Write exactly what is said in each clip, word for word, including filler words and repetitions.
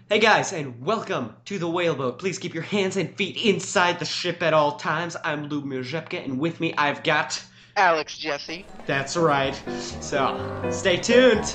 Hey guys, and welcome to the Whaleboat. Please keep your hands and feet inside the ship at all times. I'm Lubomir Zhepka, and with me I've got... Alex Jesse. That's right. So, stay tuned.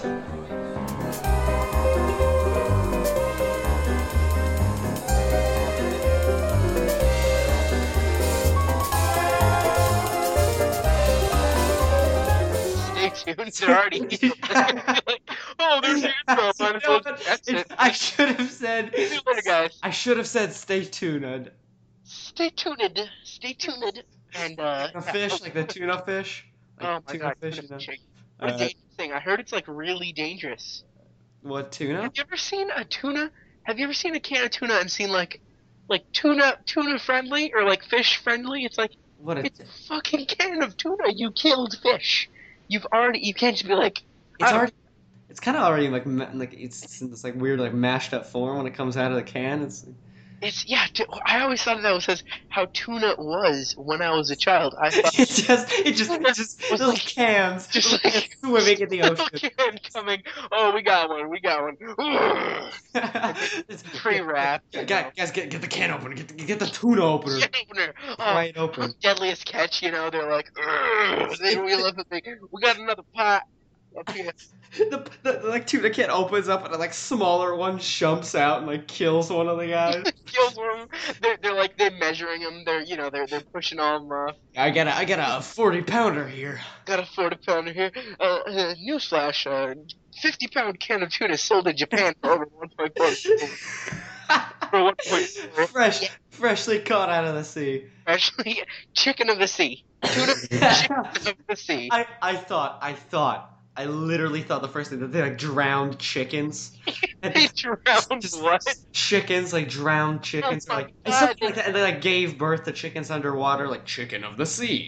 Stay tuned. They're already like, oh, there's the intro. Might as well that's it. I should have said... See you later, guys. I should have said stay tuned. Stay tuned. Stay tuned. And, uh... A fish, like the tuna fish. Like Oh my tuna god. fish, Tuna you know? fishing. What a Uh, dangerous thing. I heard it's, like, really dangerous. What, tuna? Have you ever seen a tuna? Have you ever seen a can of tuna and seen, like, like tuna tuna friendly or, like, fish friendly? It's like, What a... it's a fucking can of tuna. You killed fish. You've already... You can't just be like... It's "Oh, already... It's kind of already, like, ma- like it's in this, like, weird, like, mashed up form when it comes out of the can. It's... It's yeah. t- I always thought that was says how tuna was when I was a child. I thought It just, it just, it just Was little like- cans, just little like- cans swimming in the little ocean. can coming. Oh, we got one. We got one. It's Pre-wrapped. you know. Guys, guys, get get the can opener. Get the, get the tuna opener. Can opener. Oh, Pry it open. deadliest catch. You know, they're like, "Ugh." They wheel up and they, we got another pot up here. The, the, the like tuna can opens up and a like smaller one jumps out and like kills one of the guys. Kills one. They're they're like they're measuring them. They're you know they're they're pushing them. Uh, I got a I got a forty pounder here. got a forty pounder here. Uh, uh, newsflash: uh, fifty pound can of tuna sold in Japan for over one point four. For one point four. Fresh, Yeah. freshly caught out of the sea. Actually, chicken of the sea. Tuna chicken of the sea. I, I thought, I thought, I literally thought the first thing that they like drowned chickens. And They drowned just what? chickens, like drowned chickens, Oh or my like God. something like that, and they like gave birth to chickens underwater, like chicken of the sea.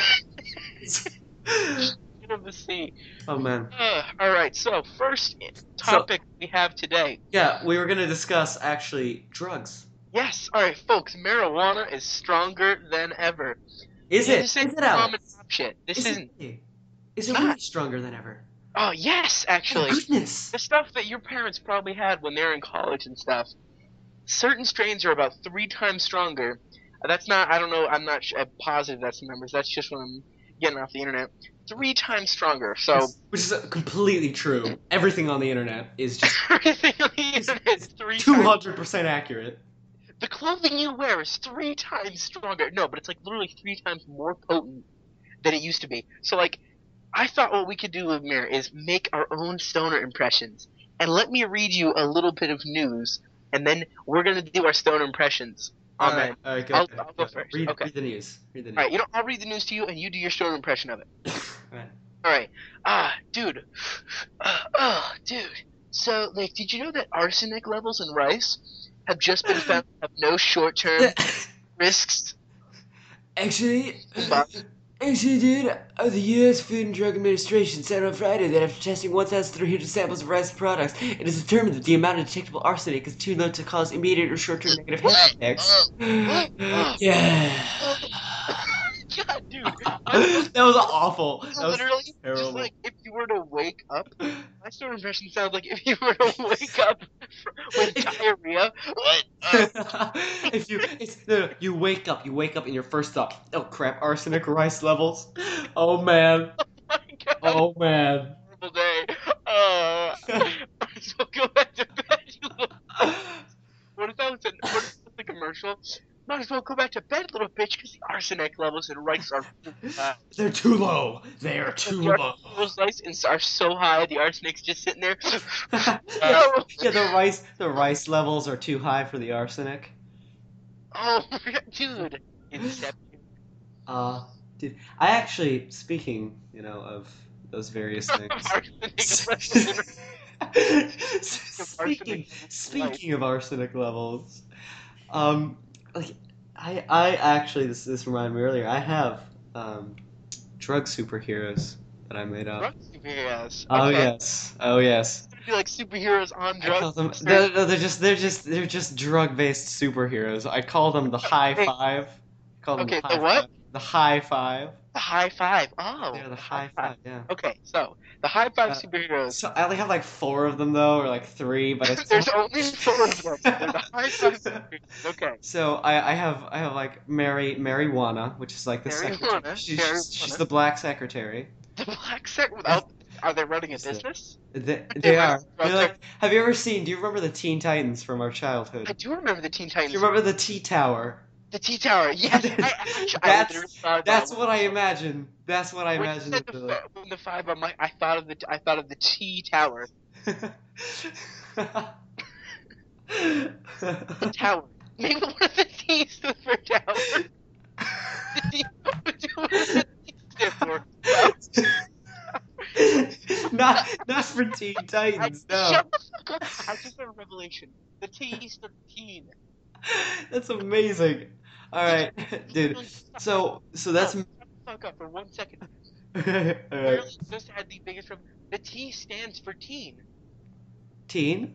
Chicken of the sea. Oh man, Uh, all right. So first topic we have today. yeah, we were gonna discuss actually drugs. Yes. All right, folks. Marijuana is stronger than ever. Is Yeah, it? This Is isn't it, Alex? common pop shit. This Is isn't. it? Is it It's really not. stronger than ever? Oh yes, Oh, actually. goodness. The stuff that your parents probably had when they were in college and stuff. Certain strains are about three times stronger. Uh, That's not. I don't know. I'm not sh- uh, positive that's the numbers. That's just what I'm getting off the internet. Three times stronger. So Which is completely true. Everything on the internet is just everything on the internet is three two times. hundred percent accurate. The clothing you wear is three times stronger. No, but it's like literally three times more potent than it used to be. So like, I thought what we could do, Mir, is make our own stoner impressions. And let me read you a little bit of news, and then we're gonna do our stoner impressions. All on right, that. all right, go, I'll- go, I'll go go. first. Read, Okay. read the news. Read the news. All right, you know, I'll read the news to you, and you do your stoner impression of it. All right. All right. Ah, dude. Uh, oh, dude. So, like, did you know that arsenic levels in rice have just been found to have no short-term risks? Actually, But- actually, dude, uh, the U S Food and Drug Administration said on Friday that after testing one thousand three hundred samples of rice products, it has determined that the amount of detectable arsenic is too low to cause immediate or short-term negative health effects. Yeah. God, dude. That was awful. That was Literally, just terrible. like if you were to wake up. My stoner impression sounds like if you were to wake up with diarrhea. What? Uh, if you it's, no, no, you wake up, you wake up and your first thought, oh crap, arsenic rice levels. Oh man. my God. Oh man. Horrible day. Uh, so go back to bed. You little... What if that was a, what if that was a commercial? Might as well go back to bed, little bitch, because the arsenic levels in rice are uh, They're too low. They are too the low. arsenic levels are so high. The arsenic's just sitting there. yeah, yeah, the rice the rice levels are too high for the arsenic. Oh, my God, dude. Inception. Uh dude, I actually speaking, you know, of those various things. Arsenic levels. speaking speaking of arsenic levels, um, like I I actually this this reminded me earlier. I have um, drug superheroes that I made up. Drug superheroes. Oh Okay. yes, oh yes. It's gonna be like superheroes on I call drugs. them. No, no, they're just they're just they're just drug based superheroes. I call them the high Hey. five. I call them Okay, the the high what? five. The high five. The high five. Oh, They're the the high high five. five. Yeah. Okay, so the high five Uh, superheroes. so I only have like four of them though, or like three, but it's There's only four of them. They're the high five superheroes. Okay. so I, I have I have like Mary Marijuana, which is like the secretary. Marijuana. She, she's she's Marijuana. the black secretary. The black sec without. Are they running a She's the- business? They, They they run are. a They're drug. like. Have you ever seen? Do you remember the Teen Titans from our childhood? I do remember the Teen Do Titans. you remember the T Tower? The T Tower. Yes. I actually. I literally That's thought about that's it. what I imagine. That's what I When you imagine. said it the, to fi- when the five, I'm like, I thought of the. I thought of the T Tower. The tower. Maybe one of the T's stood for tower. The T. What does the T stand for? not not for Teen I, Titans, no. Shut the fuck up. I just had a revelation. The T stood for teen. That's amazing. All right, dude. So so that's No, shut the fuck up for one second. all Clearly right. just had the biggest rev- The T stands for teen. Teen.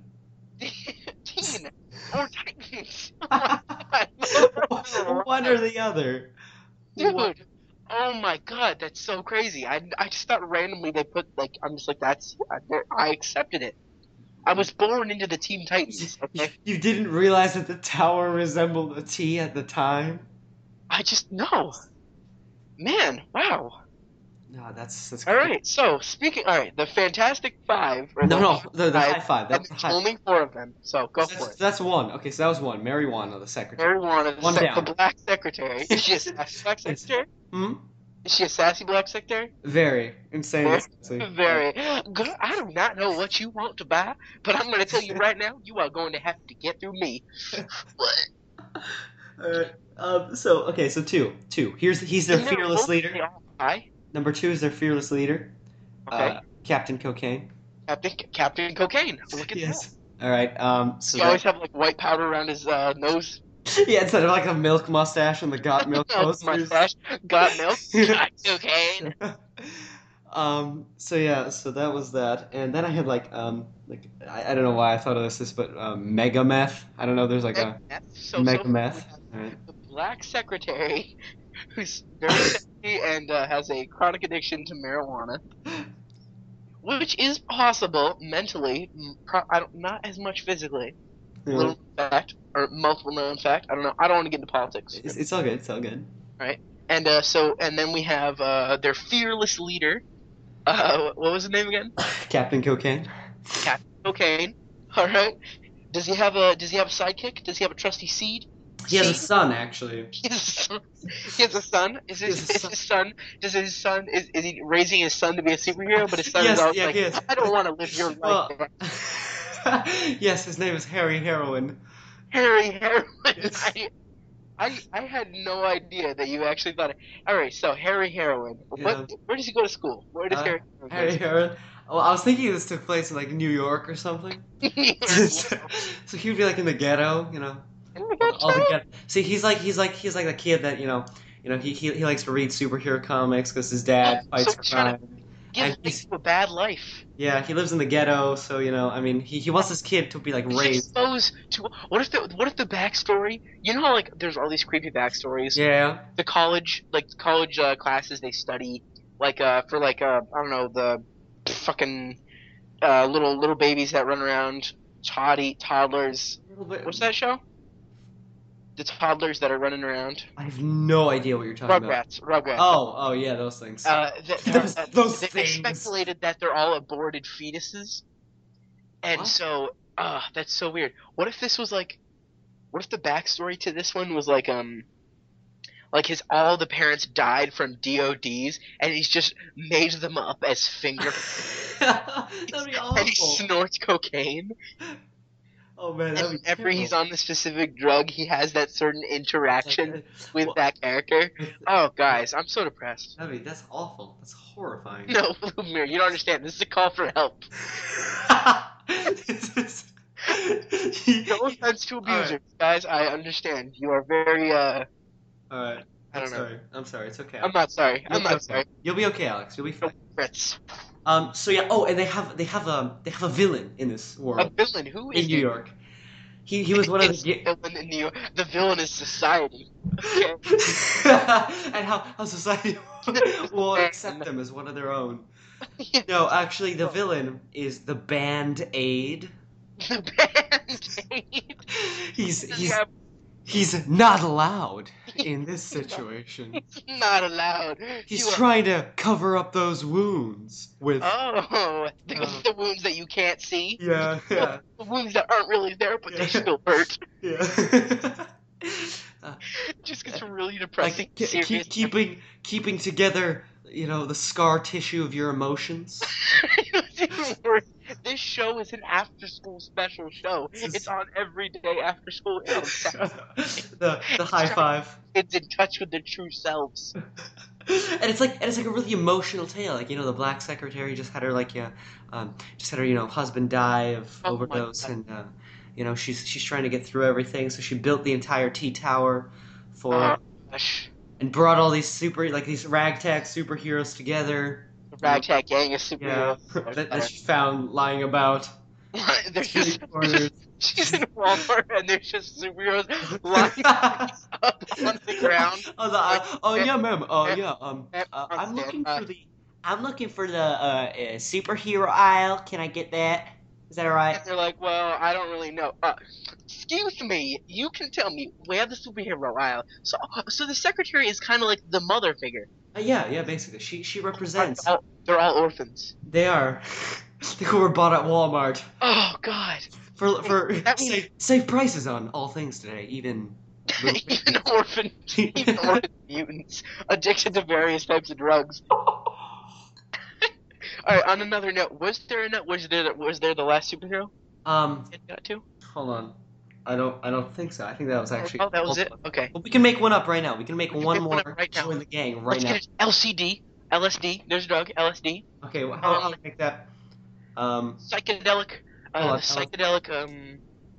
Teen or Titans. Oh my god. One or the other. Dude. Oh my god, that's so crazy. I, I just thought randomly they put, like, I'm just like, that's, I, I accepted it. I was born into the Teen Titans, okay? You didn't realize that the tower resembled a T at the time? I just, no. Man, wow. No, that's that's. Alright, so, speaking, alright, the Fantastic Five. Or No, the no, the, the Five, high five. That and was the there's high. only four of them, so go for That's, it. that's one. Okay, so that was one. Marijuana, the secretary. Marijuana, the, One sec- down. the black secretary. Is she a sassy black secretary? Hmm. Is she a sassy black secretary? Very insane. Very. Girl, I do not know what you want to buy, but I'm going to tell you right now, you are going to have to get through me. What? Alright. Um. So okay. So two. Two. Here's he's their Isn't there fearless both leader. they all die? Number two is their fearless leader. Okay. Uh, Captain Cocaine. Captain Captain Cocaine. Look at Yes. that. All right. Um. So He always have like white powder around his uh, nose. that, yeah, instead of like a milk mustache and the got milk Oh, posters. mustache. Got milk. Got cocaine. um. So yeah. So that was that, and then I had like um like I, I don't know why I thought of this this but um, mega meth. I don't know. There's like a So, mega so meth. we have Alright. the black secretary, who's very sexy and uh, has a chronic addiction to marijuana, which is possible mentally, m- pro- I don't, not as much physically. Yeah. Little fact or multiple known fact. I don't know. I don't want to get into politics. It's, it's all good. It's all good. And uh, so, and then we have uh, their fearless leader. Uh, what was his name again? Captain Cocaine. Cocaine. All right. Does he have a Does he have a sidekick? Does he have a trusty seed? He has a Seed? son, actually. He has a son. He has a son. Is He his, has a is son. his son? Does his son? Is, is he raising his son to be a superhero? But his son Yes, is always yeah, like, he is. I don't want to live your life. Well, man." yes, his name is Harry Heroin. Harry Heroin. Yes. I, I I had no idea that you actually thought it. All right, so Harry Heroin. What? Yeah. Where does he go to school? Where does Uh, Harry Heroin go Harry to Heroin. Well, I was thinking this took place in like New York or something. school? So he would be like in the ghetto, you know. All the ghetto. See, he's like he's like he's like the kid that you know, you know he he, he likes to read superhero comics because his dad So fights he's trying crime. Give And life he's- to a bad life. Yeah, he lives in the ghetto, so you know, I mean, he, he wants this kid to be like He's raised. exposed to what if the what if the backstory? You know how like there's all these creepy backstories. Yeah. The college like college uh, classes they study like uh for like uh I don't know the fucking uh little little babies that run around toddy toddlers. A little bit. What's that show? The toddlers that are running around. I have no idea what you're talking about. Rugrats. Rugrats. Oh, oh yeah, those things. Uh, th- Those- uh, those they, they things. speculated that they're all aborted fetuses, and What? so, uh, that's so weird. What if this was like, what if the backstory to this one was like, um, like his all the parents died from D O Ds, and he's just made them up as finger, That'd be and he awful. snorts cocaine, Oh man, that'd and be whenever he's terrible. on the specific drug, he has that certain interaction with Well, that character. Oh, guys, I'm so depressed. That'd be, that's awful. That's horrifying. No, Lumir, you don't understand. This is a call for help. This is- No offense to All right. abusers, guys. I understand. You are very, uh, All right. I I'm don't know. sorry. I'm sorry. It's okay. I'm not sorry. You'll I'm be not okay. sorry. You'll be okay, Alex. You'll be fine. Fritz. Um. So yeah. Oh, and they have they have a they have a villain in this A world villain. Who is in New he? York. He he was one of It's the. the villain in New York. The villain is society. Okay. And how how society will accept Man. them as one of their own. Yeah. No, actually, the villain is the Band Aid. The Band-Aid. He's Does he he's have- he's not allowed in this situation. He's not allowed. He's You are- trying to cover up those wounds with. Oh, the, Uh, the wounds that you can't see. Yeah, yeah, The wounds that aren't really there, but they Yeah. still hurt. yeah. Uh, Just gets really depressing. like ke- serious. keep, keeping keeping together, you know, the scar tissue of your emotions. It's even worse. This show is an after-school special show. This is- It's on every day after school. It's on the the high five. kids in touch with their true selves. And it's like and it's like a really emotional tale. Like, you know, the black secretary just had her like yeah, um, just had her, you know, husband die of Oh my overdose, God. and uh, you know, she's she's trying to get through everything. So she built the entire T Tower for Oh, gosh. and brought all these super like these ragtag superheroes together. The ragtag gang of Yeah, superheroes. that, that she found lying about. They're just, street corners. she's in Walmart and there's just superheroes lying up on the ground. Oh, the, uh, oh yeah, ma'am. Oh yeah. Um, Ma'am, uh, I'm I'm looking stand- for the. I'm looking for the uh, uh, superhero aisle. Can I get that? Is that alright? And they're like, well, I don't really know. Uh, excuse me, you can tell me where the superhero aisle. So, so the secretary is kind of like the mother figure. Uh, yeah, yeah. Basically, she she represents. They're all, they're all orphans. They are. They were bought at Walmart Oh God. for for That means- safe, safe prices on all things today, even. little even orphan, even orphan mutants addicted to various types of drugs. All right. On another note, was there a note? Was there was there the last superhero um, it got to? hold on. I don't. I don't think so. I think that was actually. Oh, that was it. hold on. Okay. Well, we can make one up right now. We can make We can one make more. one up right now. Join the gang right Let's now. get it. L C D, L S D. There's a drug. L S D. Okay, well, how how do I make that? Um, Psychedelic. Uh, Hold on, the hold on. psychedelic. Um.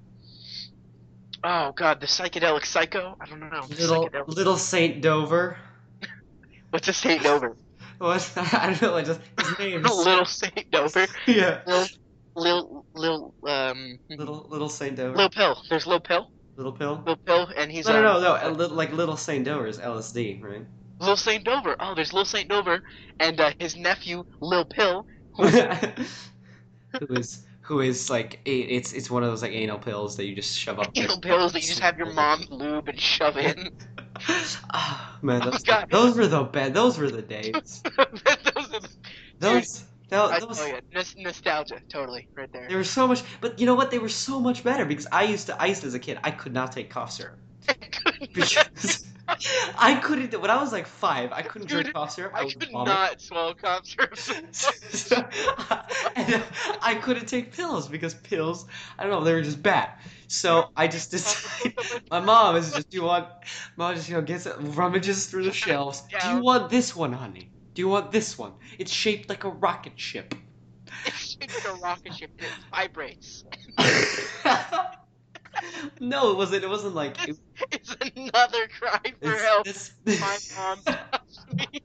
Oh God, the psychedelic psycho. I don't know. The little psychedelic- little Saint Dover. What's a Saint Dover? What? I don't know. I just his name. is- Little Saint Dover. Yeah. Lil, Lil, Lil, um, Little little Saint Dover. Lil Pill. There's Lil Pill. Little pill. Lil Pill, and he's No, no, um, no, no. a li- Like little Saint Dover is L S D, right? Lil Saint Dover. Oh, there's Lil Saint Dover and uh, his nephew Lil Pill. who is who is like a- it's it's one of those like anal pills that you just shove up. Lil pills that you just have your mom lube and shove in. Ah, man, Oh, those, God. those were the bad. Those were the days. Those are the, Those, tho- I, those, oh yeah, Nos- nostalgia, totally, right there. they were so much. But you know what? They were so much better because I used to. I used to, as a kid, I could not take cough syrup because I couldn't. When I was like five, I couldn't drink Dude, cough syrup. I I would could vomit. not swallow cough syrup. and I couldn't take pills because pills, I don't know, they were just bad. So I just decided. My mom is just, do you want? Mom just, you know, gets it, rummages through the shelves. Do you Down. want this one, honey? Do you want this one? It's shaped like a rocket ship. It's shaped like a rocket ship that vibrates. No, it wasn't. It wasn't like. It, It's another cry for help. it's, My this, mom touched me.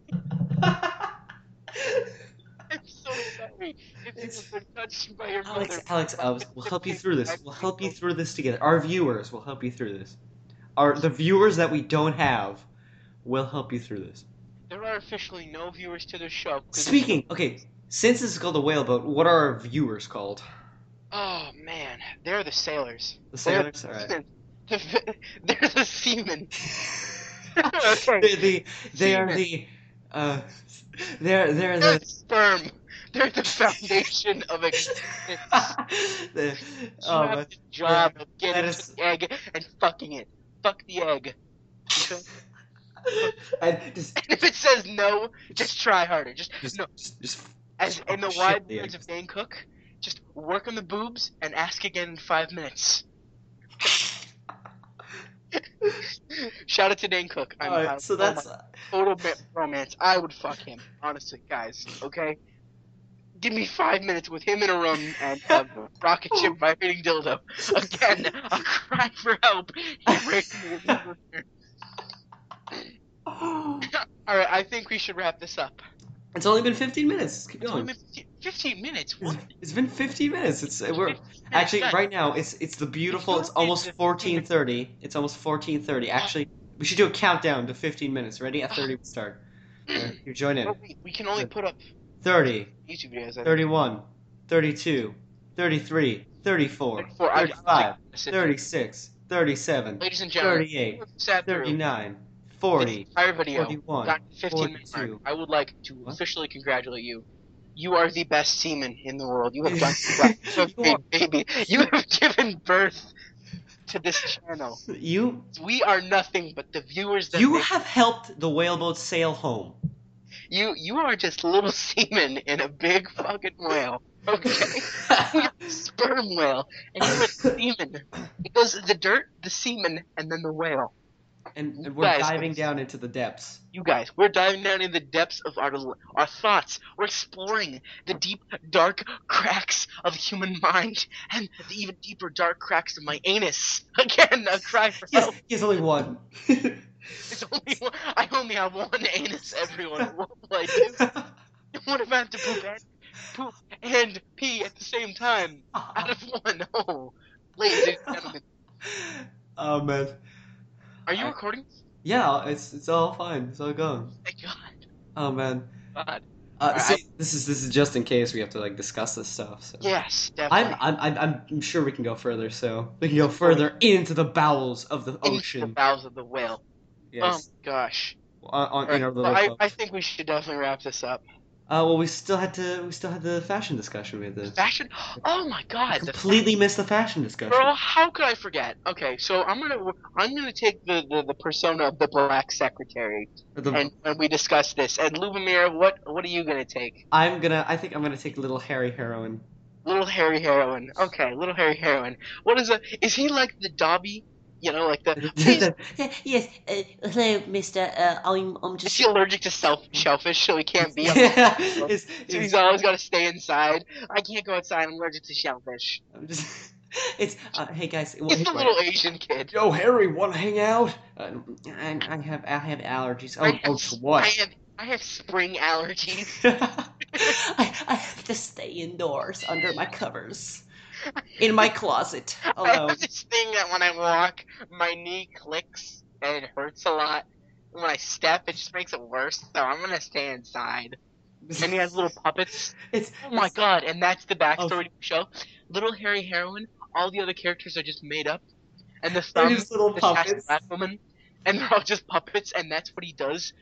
I'm so sorry. If It's- you've been touched by your Alex, mother. Alex, uh, we'll help you through this. We'll help you through this together. Our viewers will help you through this. Our the viewers that we don't have will help you through this. There are officially no viewers to the show. 'cause- Speaking, okay, since this is called a whale-boat, what are our viewers called? Oh man, they're the sailors. The sailors? Alright. They're the seamen. They, they, they are Seamen. the, uh, they're, they're They're the the, sperm. They're the foundation of existence. the, You oh, have but- the job of that getting is- to the egg and fucking it. Fuck the egg. and just, And if it says no, just try harder. Just, just, no. just, just As just in the shit wide the words eggs. of Dane Cook, just work on the boobs and ask again in five minutes. Shout out to Dane Cook. I'm, I'm Alright, so oh that's, my total bit romance. I would fuck him, honestly, guys. Okay, give me five minutes with him in a room and a rocket ship vibrating dildo. Again, a cry for help. He raped me. All right, I think we should wrap this up. it's only been fifteen minutes. Keep It's only going. been fifteen- Fifteen minutes. It's, What? it's been fifteen minutes. It's we're Fifteen minutes, actually guys. right now. It's it's the beautiful. It's If you almost did the fifteen fourteen minutes. thirty. It's almost fourteen thirty. Actually, we should do a countdown to fifteen minutes. Ready? At thirty, we start. Here, you join in. Oh wait, we can only put up thirty, YouTube videos. I think. thirty-one, thirty-two, thirty-three, thirty-four, thirty-four. I- I thirty-five, like to sit there. thirty-six, thirty-seven, Ladies and gentlemen, thirty-eight, who sat through thirty-nine, this forty, entire video, forty-one, got fifteen minutes mark, forty-two. I would like to What? officially congratulate you. You are the best seaman in the world. You have done well. You have You made baby. You have given birth to this channel. You We are nothing but the viewers that you make- have helped the whaleboat sail home. you you are just little seamen in a big fucking whale. Okay? We are a sperm whale, and you are the seaman. It goes the dirt, the semen, and then the whale. And, You and we're guys- diving down into the depths. You guys, we're diving down in the depths of our our thoughts. We're exploring the deep, dark cracks of human mind and the even deeper dark cracks of my anus. Again, a cry for Yes, help. he has only one. It's only one, I only have one anus. Everyone, what will I do? What if I have to poop and poop and pee at the same time out of one? Oh, ladies and gentlemen, Oh man. are you I- recording? Yeah, it's it's all fine. It's all going. Thank God. Oh man. God. Uh, Alright, see, this is this is just in case we have to like discuss this stuff. So. Yes, I'm, definitely. I'm I'm I'm sure we can go further. So we can go further into the bowels of the Into the ocean. bowels of the whale. Yes. Oh gosh. on, on Alright, in our well, little I, boat. I think we should definitely wrap this up. Uh, well, we still had to we still had the fashion discussion. We had the Fashion? Oh my God! The completely missed the fashion discussion. Girl, how could I forget? Okay, so I'm gonna I'm gonna take the, the, the persona of the black secretary, The- and, and we discuss this. And Lubomir, what what are you gonna take? I'm gonna I think I'm gonna take little Harry Heroin. Little Harry Heroin. Okay, little Harry Heroin. What is a? Is he like the Dobby? You know, like the. Please, Yes, uh, hello, Mister. Uh, I'm I'm is just. he allergic to self shellfish, so he can't be? Up It's- so it's- he's always got to stay inside. I can't go outside. I'm allergic to shellfish. I'm just, it's uh, hey guys. well, He's hey, a little Asian kid. Yo, Harry, want to hang out? Uh, I, I have I have allergies. Oh, I have, oh, to what? I have I have spring allergies. I, I have to stay indoors under my covers, in my closet I Oh, alone. have this thing that when I walk, my knee clicks and it hurts a lot. When I step, it just makes it worse. So I'm gonna stay inside. And he has little puppets. It's Oh my god! And that's the backstory Oh. to the show. Little Harry Heroin. All the other characters are just made up. And the They're thumb, just little the fast puppets. black woman, and they're all just puppets. And that's what he does.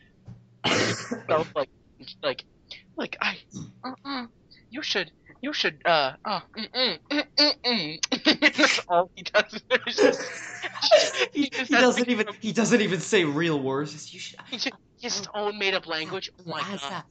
So like, like, like I, uh, uh, you should, you should, uh, uh, mm, mm, mm, mm, mm. That's all he does. It's just- he, just he has, doesn't like, even he doesn't even say real words. Just, you should, He just, his own made up language. Oh my god.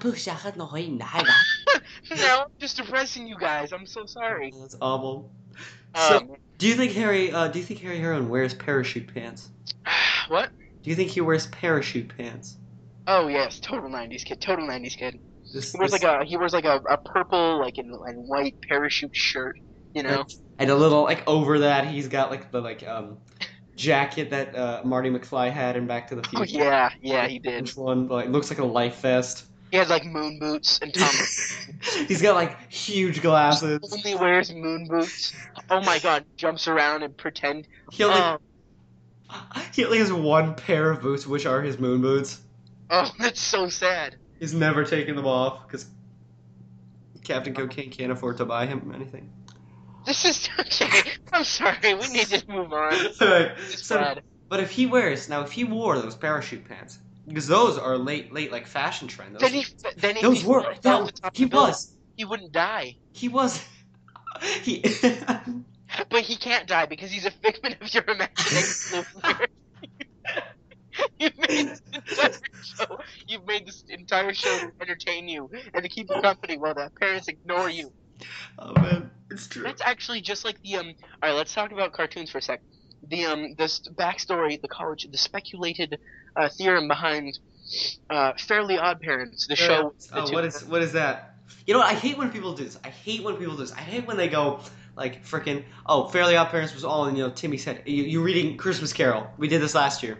No, I'm just depressing you guys. I'm so sorry. That's awful. So, Um, do you think Harry? Uh, do you think Harry Heroin wears parachute pants? what? Do you think he wears parachute pants? Oh yes, total nineties kid. Total nineties kid. This, He wears this- like a he wears like a, a purple like and, and white parachute shirt. You know. and a little like over that he's got like the like um jacket that uh, Marty McFly had in Back to the Oh Future. yeah, yeah, he did. Which one like looks like a life vest? He has like moon boots and Tom He's got like huge glasses. only wears moon boots. Oh my god, jumps around and pretend. He only, Oh, he only has one pair of boots, which are his moon boots. oh, that's so sad. He's never taken them off because Captain Cocaine can't afford to buy him anything. This is okay. I'm sorry. We need to move on. Alright, It's so, sad. but if he wears now, if he wore those parachute pants, because those are late, late like fashion trend. Those, Then he, then he, those he were. fell No, to the top of he the building. was. He wouldn't die, He was. He. but he can't die because he's a figment of your imagination. You've made this entire show. You've made this entire show to entertain you and to keep you company while the parents ignore you. Oh man, it's true. That's actually just like the um. All right, let's talk about cartoons for a sec. The um, the st- backstory, the college, the speculated uh, theorem behind uh, Fairly Odd Parents, the show. the Oh, two- what is what is that? You know what? I hate when people do this. I hate when people do this. I hate when they go like freaking. Oh, Fairly Odd Parents was all in you know Timmy's head. You, you reading Christmas Carol? We did this last year,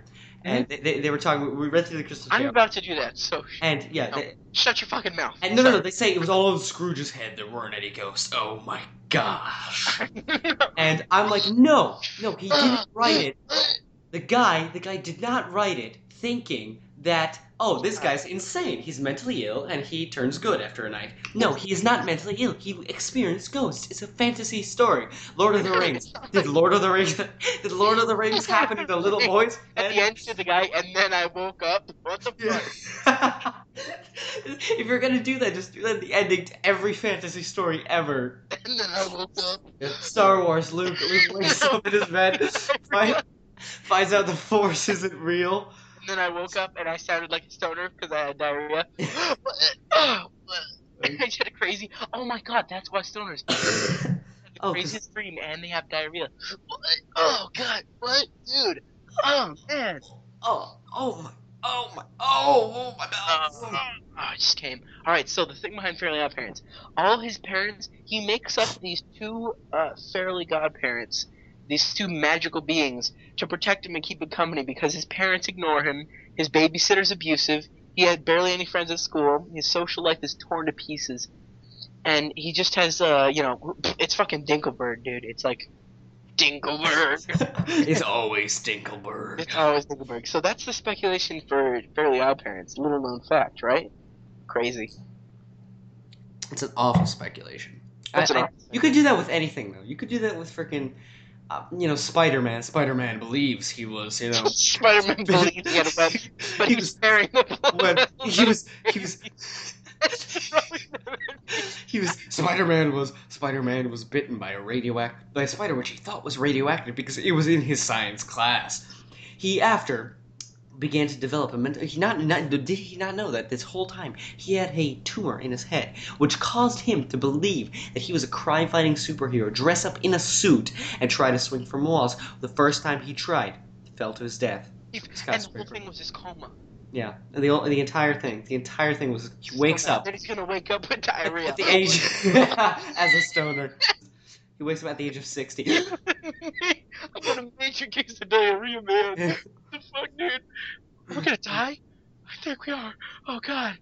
and they, they, they were talking. We read through the Crystal I'm Shell, about to do that, so and yeah, no, they, shut your fucking mouth. and no, no, no. They say it was all in Scrooge's head. There weren't any ghosts. Oh my gosh! And I'm like, no, no, he didn't write it. The guy, the guy did not write it thinking that, oh, this guy's insane. He's mentally ill and he turns good after a night. No, he is not mentally ill. He experienced ghosts. It's a fantasy story. Lord of the Rings. Did Lord of the Rings did Lord of the Rings happen in a little boy's At the head? end to the guy, and then I woke up. What the fuck? If you're gonna do that, just do that at the ending to every fantasy story ever. And then I woke up. Star Wars, Luke, Luke wakes up in his bed, find, finds out the Force isn't real. And then I woke up and I sounded like a stoner because I had diarrhea. Oh, I did a crazy. Oh my god, that's why stoners. The Oh, 'cause- craziest dream and they have diarrhea. What? Oh god, what, dude? Oh man. Oh, oh my, oh my, oh, oh my Uh, mouth. oh, I just came. All right, so the thing behind Fairly Odd Parents, all his parents, he makes up these two uh, Fairly Godparents, these two magical beings, to protect him and keep him company because his parents ignore him. His babysitter's abusive. He had barely any friends at school. His social life is torn to pieces, and he just has, uh, you know, it's fucking Dinkelberg, dude. It's like Dinkelberg. It's always Dinkelberg. It's always Dinkelberg. So that's the speculation for Fairly Odd Parents. Little known fact, right? Crazy. It's an awful speculation. That's I- an I- awful you could do that with anything, though. You could do that with freaking, uh, you know, Spider-Man. Spider-Man believes he was, you know, Spider-Man believes he had a web, but He he was was- sparing the when blood. he was, he was, he was. Spider-Man was Spider-Man was bitten by a radioactive by a spider, which he thought was radioactive because it was in his science class. He after began to develop a mental. He not, not did he not know that this whole time he had a tumor in his head, which caused him to believe that he was a crime-fighting superhero, dress up in a suit and try to swing from walls. The first time he tried, he fell to his death. He- and the whole Skyscraper. thing was his coma. Yeah, and the the entire thing, the entire thing was he wakes up Then he's gonna wake up with diarrhea. at the age as a stoner. He wakes up at the age of sixty. I got a major case of diarrhea, man. What the fuck, dude? We're gonna die? I think we are. Oh god.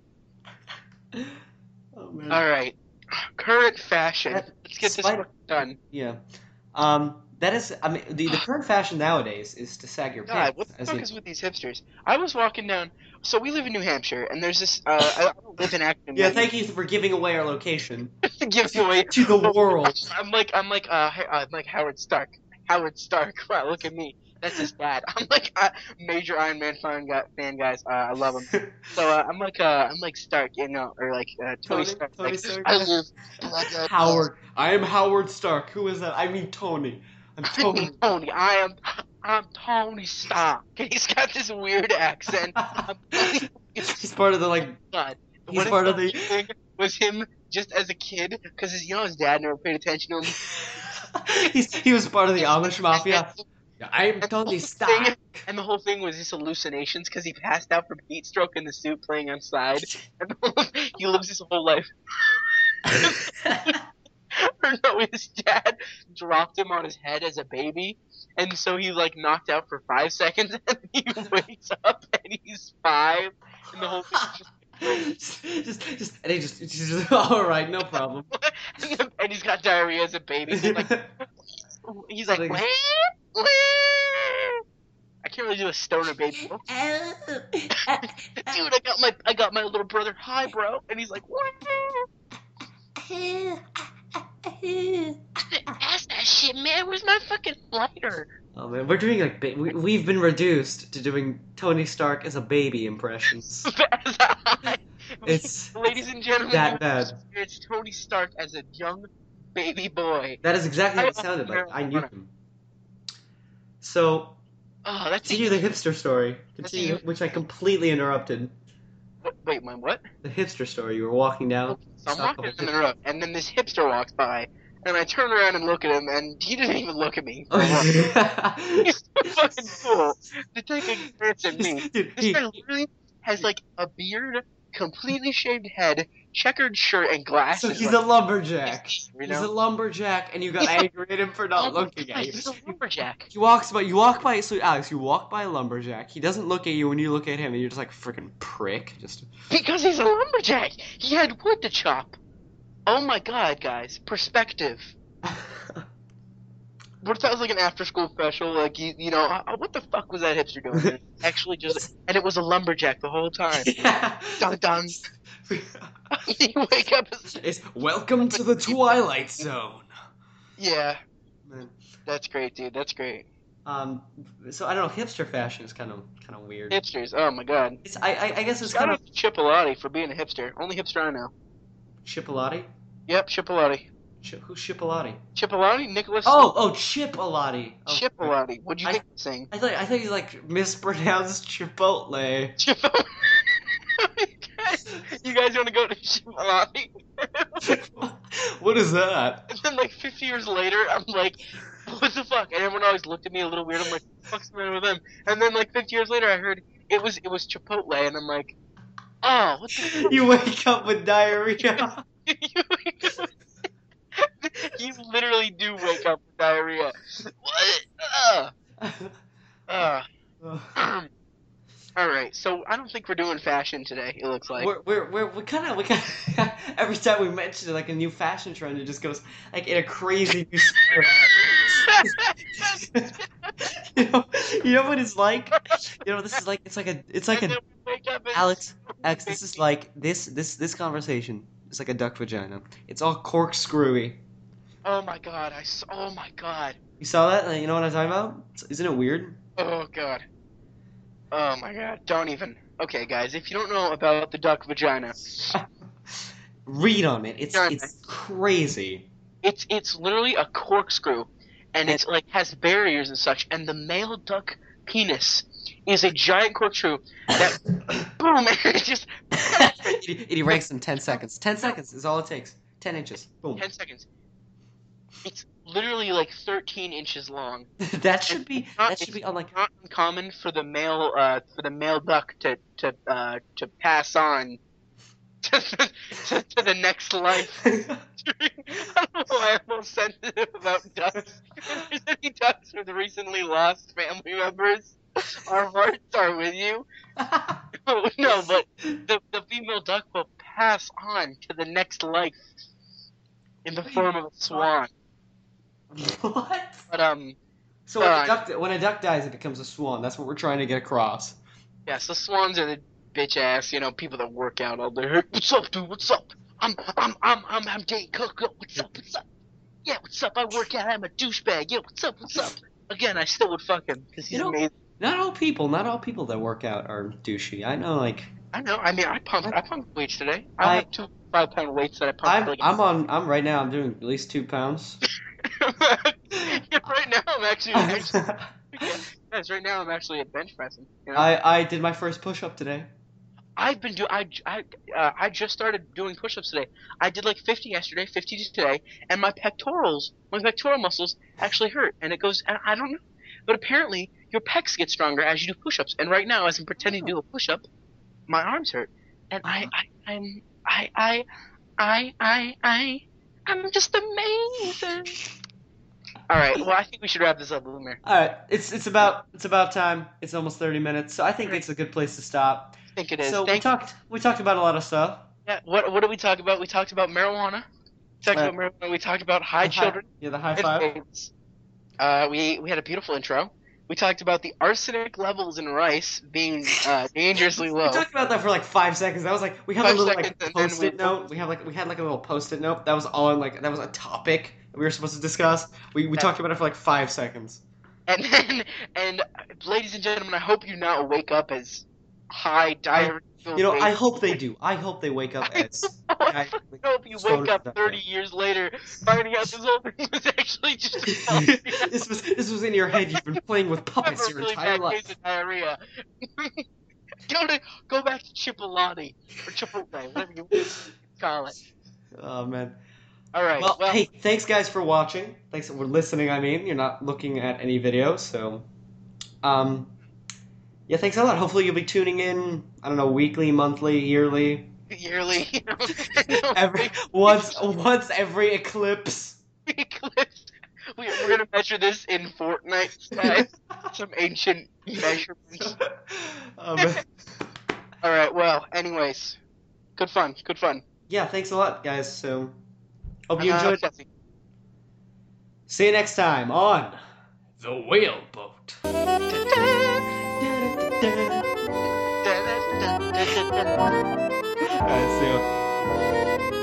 Oh man. All right. Current fashion. That- Let's get this Spider- fucking done. Yeah. Um. That is. I mean, the, the current fashion nowadays is to sag your God, pants. what the as fuck you- is with these hipsters? I was walking down. So we live in New Hampshire, and there's this. Uh, I I don't live in Acton. Yeah. Thank you for giving away our location to give away to the world. I'm like I'm like uh H- I'm like Howard Stark. Howard Stark. Wow, look at me. That's his dad. I'm like uh, major Iron Man fan, guy, fan guys. Uh, I love him. So uh, I'm like uh I'm like Stark, you know, or like uh, Tony, Tony- Stark. Tony like, Stark, I yeah. live. Like, uh, Howard. I am Howard Stark. Who is that? I mean Tony. I'm Tony. Tony. I am. I'm Tony Stark. He's got this weird accent. I'm Tony He's part of the like. God. He's What if part of the the- thing was him just as a kid, because you know his dad never paid attention to him. He's, he was part of the Amish mafia. Yeah, I'm Tony Stark. And the whole thing was his hallucinations because he passed out from heat stroke in the suit playing outside. And the whole- he lives his whole life. Or no, his dad dropped him on his head as a baby, and so he like knocked out for five seconds, and he wakes up and he's five, and the whole thing is just, just, just, and he just, just, just all right, no problem. just, and, and he's got diarrhea as a baby. So like, he's like, Like- "Wah, wah." I can't really do a stoner baby. voice. Dude, I got my I got my little brother. Hi, bro, and he's like, "Wah." Ask that shit, man. Where's my fucking lighter? Oh man, we're doing like ba- we, we've been reduced to doing Tony Stark as a baby impressions. It's Ladies and gentlemen, that you bad. it's Tony Stark as a young baby boy. That is exactly what it sounded like. I knew him. So Oh, that's continue the hipster story. That's Continue, a- which I completely interrupted. What, wait, my what? The hipster story. You were walking down. So I'm Stop walking the- in the road, and then this hipster walks by, and I turn around and look at him, and he didn't even look at me. He's too fucking cool to take a glance at me. Dude, This he- guy literally has like a beard, completely shaved head, checkered shirt and So glasses. he's like, a lumberjack. you He's know? a lumberjack, and you got He's a- angry at him for Oh not my looking God, at you. he's a lumberjack. He walks by. You walk by. So Alex, you walk by a lumberjack. He doesn't look at you when you look at him, and you're just like freaking prick. Just. Because he's a lumberjack. He had wood to chop. Oh my God, guys! Perspective. What if that was like an after-school special? Like you, you know, uh, what the fuck was that hipster doing? And actually, just and it was a lumberjack the whole time. Yeah. Dun dun. You wake up. As, It's welcome to the Twilight Zone. yeah, Man. that's great, dude. That's great. Um. So I don't know. Hipster fashion is kind of kind of weird. Hipsters. Oh my God. It's I I, I guess it's Shout kind of out to Chipolati for being a hipster. Only hipster I know. Chipolati. Yep, Chipolati. Chip, who's Chipolati? Chipolati, Nicholas. Oh oh Chipolati. Oh, Chipolati. What'd you I- think of saying? I thought I thought you like mispronounced Chipotle. Chipolati. You guys want to go to Chipolati? What is that? And then like fifty years later, I'm like, what the fuck? And everyone always looked at me a little weird. I'm like, what the fuck's the matter with them? And then like fifty years later, I heard it was it was Chipotle, and I'm like, oh, what the fuck? You wake up with diarrhea. you, you literally do wake up with diarrhea. What? Ugh. Ugh. we're All right, so I don't think we're doing fashion today. It looks like. we're we're we kind of we kind of every time we mention like a new fashion trend, it just goes like in a crazy new spiral. you know, you know what it's like. You know, this is like it's like a it's like And a then we wake up and- Alex Alex. This is like this this this conversation. It's like a duck vagina. It's all corkscrewy. Oh my god! I s- oh my god! You saw that? You know what I'm talking about? Isn't it weird? Oh god! Oh my god! Don't even. Okay, guys, if you don't know about the duck vagina, Read on it. It's Vagina. it's crazy. it's it's literally a corkscrew, and it's like has barriers and such. And the male duck penis is a giant corkscrew that boom, and it just it, it erects in ten seconds. Ten seconds is all it takes. Ten inches. Boom. ten seconds. It's literally like thirteen inches long. that should be not- that should it's be on like Not uncommon for the male uh for the male duck to to uh to pass on to the, to, to the next life. I don't know why I'm most sensitive about ducks. If there's any ducks with recently lost family members, our hearts are with you. Oh, no, but the the female duck will pass on to the next life in the form of a swan. what? But um, So when Uh, a, duck, when a duck dies, it becomes a swan. That's what we're trying to get across. yes, the swans are the bitch ass, you know, people that work out all day. Hey, what's up, dude? What's up? I'm I'm I'm I'm I'm Dane Cook. Yo, what's up? What's up? Yeah, what's up? I work out. I'm a douchebag. Yeah, what's up? What's up? Again, I still would fuck him because he's You know- amazing. Not all people, not all people that work out are douchey. I know, like I know. I mean, I pumped. I pumped weights today. I, I- have two five pound weights that I pumped. I'm for like I'm on I'm right now. I'm doing at least two pounds. Yeah, right now I'm actually, actually yes, right now I'm actually at bench pressing. You know? I I did my first push up today. I've been doing. I I uh, I just started doing push-ups today. I did like fifty yesterday, fifty today, and my pectorals, my pectoral muscles actually hurt, and it goes. And I don't know, but apparently your pecs get stronger as you do push-ups. And right now, as I'm pretending to do a push-up, my arms hurt, and I I I'm I I I I I I'm just amazing. All right, well I think we should wrap this up, Loomer. All right, it's it's about it's about time. It's almost thirty minutes, so I think it's a good place to stop. I think it is. So we Thank talked we talked about a lot of stuff. Yeah, what what did we talk about? We talked about marijuana. We talked Uh, about marijuana. We talked about high The high- children. Yeah, the high and five. AIDS. Uh, we we had a beautiful intro. We talked about the arsenic levels in rice being uh, dangerously We low. talked about that for like five seconds. That was like we have Five a little seconds, like and then post-it we- note. We have like we had like a little post-it note that was on like that was a topic that we were supposed to discuss. We we Yeah. talked about it for like five seconds. And then, and uh, ladies and gentlemen, I hope you now wake up as high diarrhea. You know, I hope they do. I hope they wake up as. I fucking hope you wake up Stoners. thirty years later finding out this whole thing was actually just a this was this was in your head. You've been playing with I have puppets a your really entire bad life. case of diarrhea. go to go back to Chipolati or Chipotle, whatever you call it. Oh man. All right. Well, Well, hey, thanks guys for watching. Thanks for listening. I mean, you're not looking at any videos, so um, yeah, thanks a lot. Hopefully, you'll be tuning in. I don't know, weekly, monthly, yearly. yearly. You know, you know, Every big once once every eclipse. eclipse. We, we're gonna measure this in Fortnite size. Some ancient measurements. um, All right. Well, anyways, good fun. Good fun. yeah, thanks a lot, guys. So hope you Uh, enjoyed. Jesse. See you next time on the Whale Boat. Alright, see you.